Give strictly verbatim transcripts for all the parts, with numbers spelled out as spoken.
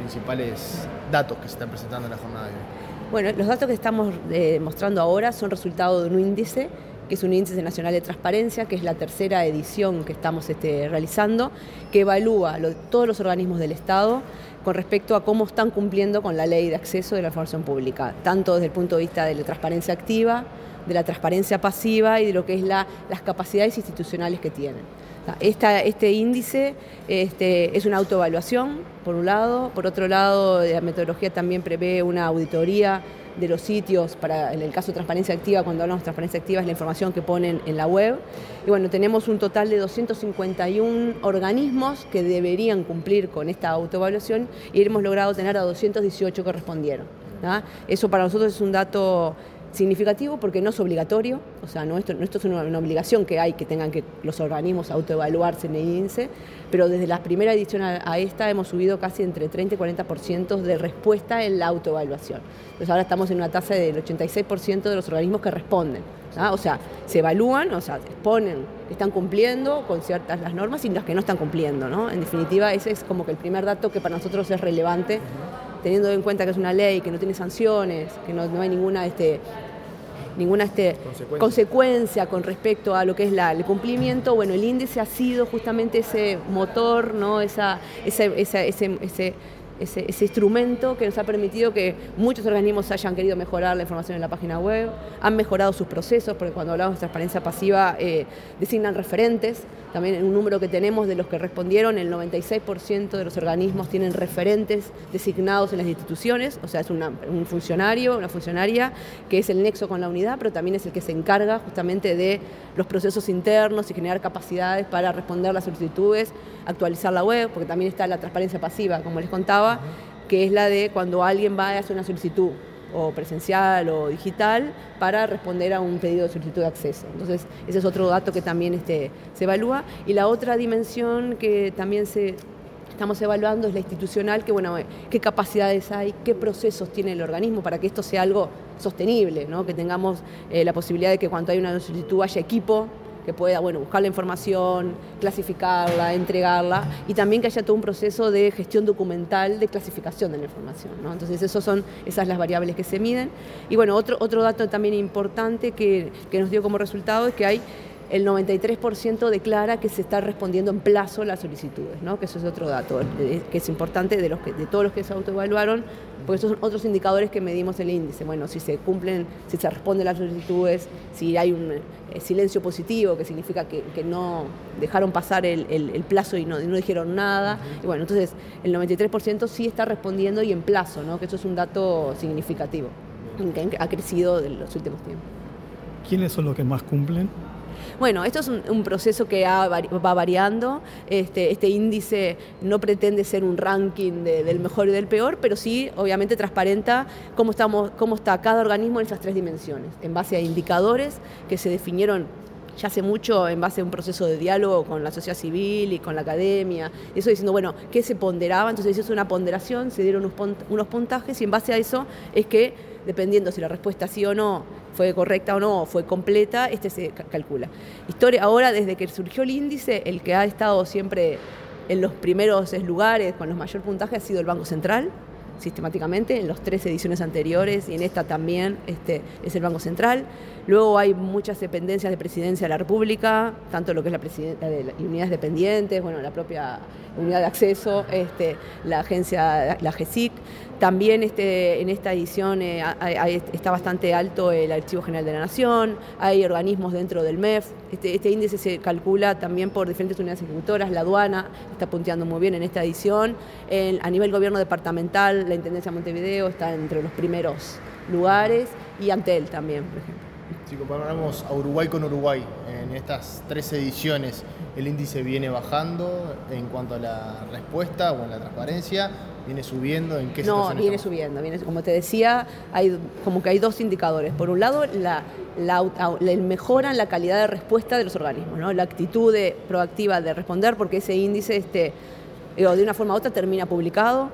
principales datos que se están presentando en la jornada de hoy? Bueno, los datos que estamos eh, mostrando ahora son resultado de un índice, que es un índice nacional de transparencia, que es la tercera edición que estamos este, realizando, que evalúa lo, todos los organismos del Estado con respecto a cómo están cumpliendo con la ley de acceso de la información pública, tanto desde el punto de vista de la transparencia activa, de la transparencia pasiva y de lo que es la, las capacidades institucionales que tienen. Esta, este índice este, es una autoevaluación, por un lado. Por otro lado, la metodología también prevé una auditoría de los sitios, para, en el caso de transparencia activa, cuando hablamos de transparencia activa es la información que ponen en la web. Y bueno, tenemos un total de doscientos cincuenta y uno organismos que deberían cumplir con esta autoevaluación y hemos logrado tener a doscientos dieciocho que respondieron, ¿no? Eso para nosotros es un dato significativo porque no es obligatorio, o sea, no esto, no esto es una, una obligación que hay que tengan que los organismos autoevaluarse en el índice, pero desde la primera edición a, a esta hemos subido casi entre treinta y cuarenta por ciento de respuesta en la autoevaluación. Entonces ahora estamos en una tasa del ochenta y seis por ciento de los organismos que responden, ¿no? O sea, se evalúan, o sea, exponen que están cumpliendo con ciertas las normas y las que no están cumpliendo, ¿no? En definitiva, ese es como que el primer dato que para nosotros es relevante, teniendo en cuenta que es una ley, que no tiene sanciones, que no, no hay ninguna, este, ninguna este, consecuencia. consecuencia con respecto a lo que es la, el cumplimiento. Bueno, el índice ha sido justamente ese motor, ¿no? esa, esa, esa, ese, ese, ese, ese instrumento que nos ha permitido que muchos organismos hayan querido mejorar la información en la página web, han mejorado sus procesos, porque cuando hablamos de transparencia pasiva eh, designan referentes. También en un número que tenemos de los que respondieron, el noventa y seis por ciento de los organismos tienen referentes designados en las instituciones, o sea, es una, un funcionario, una funcionaria que es el nexo con la unidad, pero también es el que se encarga justamente de los procesos internos y generar capacidades para responder las solicitudes, actualizar la web, porque también está la transparencia pasiva, como les contaba, que es la de cuando alguien va a hacer una solicitud o presencial o digital para responder a un pedido de solicitud de acceso. Entonces, ese es otro dato que también este, se evalúa. Y la otra dimensión que también se, estamos evaluando es la institucional, que bueno, qué capacidades hay, qué procesos tiene el organismo para que esto sea algo sostenible, ¿no? Que tengamos eh, la posibilidad de que cuando hay una solicitud haya equipo que pueda, bueno, buscar la información, clasificarla, entregarla, y también que haya todo un proceso de gestión documental de clasificación de la información, ¿no? Entonces, esos son, esas las variables que se miden. Y bueno, otro, otro dato también importante que, que nos dio como resultado es que hay el noventa y tres por ciento declara que se está respondiendo en plazo las solicitudes, ¿no? Que eso es otro dato que es importante de, los que, de todos los que se autoevaluaron, porque esos son otros indicadores que medimos el índice. Bueno, si se cumplen, si se responden las solicitudes, si hay un eh, silencio positivo, que significa que, que no dejaron pasar el, el, el plazo y no, y no dijeron nada. Y bueno, entonces el noventa y tres por ciento sí está respondiendo y en plazo, ¿no? Que eso es un dato significativo, que ha crecido en los últimos tiempos. ¿Quiénes son los que más cumplen? Bueno, esto es un, un proceso que ha, va variando. Este, este índice no pretende ser un ranking de, del mejor y del peor, pero sí, obviamente, transparenta cómo, estamos, cómo está cada organismo en esas tres dimensiones, en base a indicadores que se definieron ya hace mucho en base a un proceso de diálogo con la sociedad civil y con la academia, eso diciendo, bueno, ¿qué se ponderaba? Entonces se hizo una ponderación, se dieron unos, unos puntajes y en base a eso es que, dependiendo si la respuesta sí o no fue correcta o no, o fue completa, este se calcula. Historia, ahora, desde que surgió el índice, el que ha estado siempre en los primeros lugares con los mayor puntaje ha sido el Banco Central, sistemáticamente, en las tres ediciones anteriores y en esta también este, es el Banco Central. Luego hay muchas dependencias de Presidencia de la República, tanto lo que es la presidencia de las unidades dependientes, bueno, la propia unidad de acceso, este, la agencia, la G E S I C. También este, en esta edición eh, hay, hay, está bastante alto el Archivo General de la Nación, hay organismos dentro del M E F. Este, este índice se calcula también por diferentes unidades ejecutoras, la aduana está punteando muy bien en esta edición. En, a nivel gobierno departamental, la Intendencia de Montevideo está entre los primeros lugares y Antel también, por ejemplo. Si comparamos a Uruguay con Uruguay, en estas tres ediciones, ¿el índice viene bajando en cuanto a la respuesta o en la transparencia? ¿Viene subiendo? ¿En qué situación No, viene estamos? subiendo. Viene, como te decía, hay como que hay dos indicadores. Por un lado, la, la, la mejoran la calidad de respuesta de los organismos, ¿no? La actitud de, proactiva de responder, porque ese índice, este, de una forma u otra, termina publicado.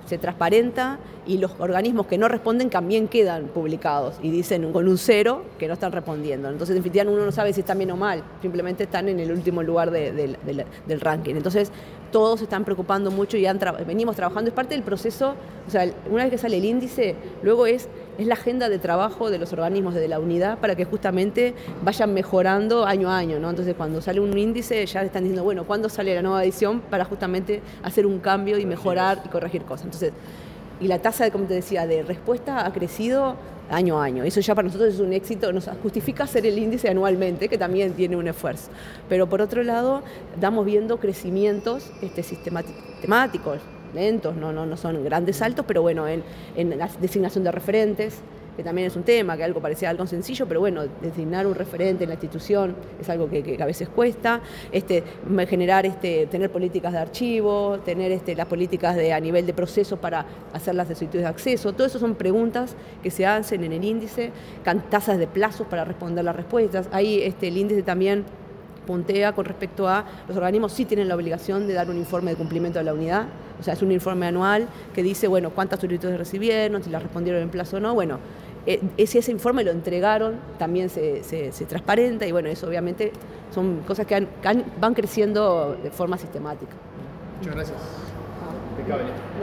se transparenta y los organismos que no responden también quedan publicados y dicen con un cero que no están respondiendo. Entonces, en definitiva, uno no sabe si están bien o mal, simplemente están en el último lugar de, de, de, del ranking. Entonces, todos se están preocupando mucho y han tra- venimos trabajando. Es parte del proceso, o sea, una vez que sale el índice, luego es, es la agenda de trabajo de los organismos de la unidad para que justamente vayan mejorando año a año, ¿no? Entonces, cuando sale un índice, ya están diciendo, bueno, ¿cuándo sale la nueva edición? Para justamente hacer un cambio y mejorar y corregir cosas. Entonces, y la tasa, de, como te decía, de respuesta ha crecido año a año. Eso ya para nosotros es un éxito, nos justifica hacer el índice anualmente, que también tiene un esfuerzo. Pero por otro lado, estamos viendo crecimientos este, sistemáticos, lentos, no, no, no son grandes saltos, pero bueno, en, en la designación de referentes, que también es un tema, que algo parecía algo sencillo, pero bueno, designar un referente en la institución es algo que, que a veces cuesta, este, generar, este, tener políticas de archivo, tener este, las políticas de, a nivel de proceso para hacer las solicitudes de acceso, todo eso son preguntas que se hacen en el índice, tasas de plazos para responder las respuestas. Ahí este, el índice también puntea con respecto a los organismos sí tienen la obligación de dar un informe de cumplimiento de la unidad, o sea, es un informe anual que dice, bueno, cuántas solicitudes recibieron, si las respondieron en plazo o no, bueno, eh, ese, ese informe lo entregaron, también se, se, se transparenta y bueno, eso obviamente son cosas que han, han, van creciendo de forma sistemática. Muchas gracias. Impecable.